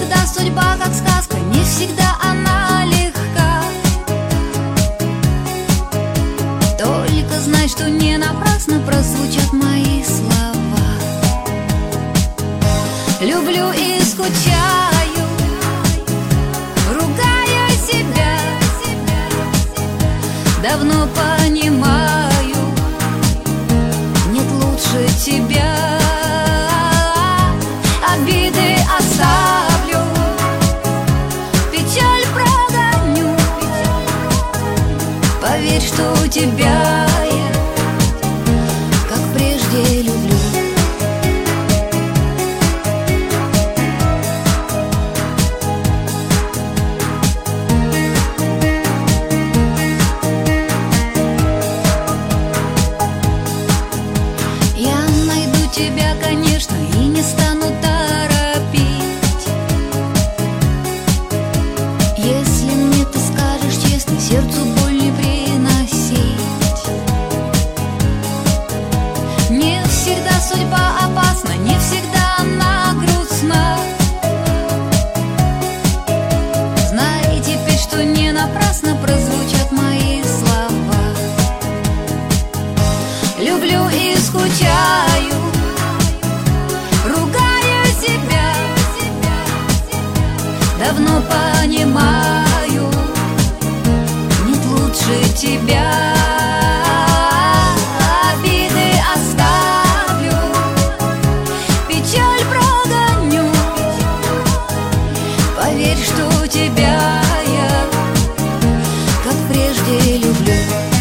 всегда судьба как сказка, не всегда она легка. Только знай, что не напрасно прозвучат мои слова. Люблю и скучаю, ругаю себя, давно понимаю, нет лучше тебя. Обиды оставлю, печаль прогоню. Поверь, что у тебя я, как прежде, люблю. Я найду тебя, конечно, и не стану торопить. Если мне ты скажешь честно, сердцу боль не приносить. Не всегда судьба опасна, не всегда она грустна. Знай теперь, что не напрасно прозвучат мои слова. Люблю и скучаю, ругаю себя, давно понимаю, нет лучше тебя. Обиды оставлю, печаль прогоню. Поверь, что у тебя я, как прежде, люблю.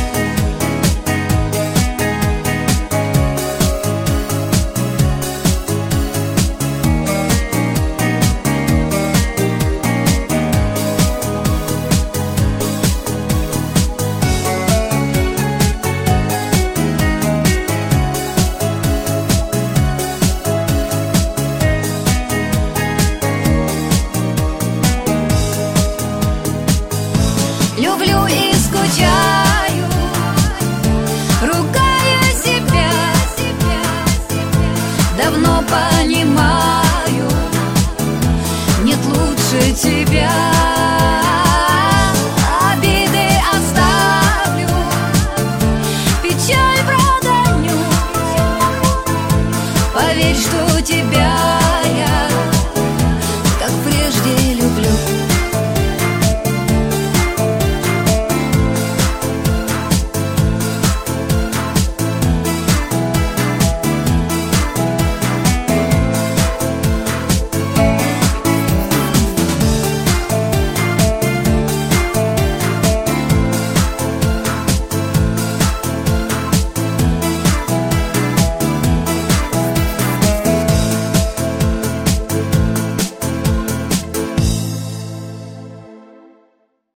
Люблю и скучаю, ругаю себя, давно понимаю, нет лучше тебя. Обиды оставлю, печаль прогоню. Поверь, что у тебя я, как прежде,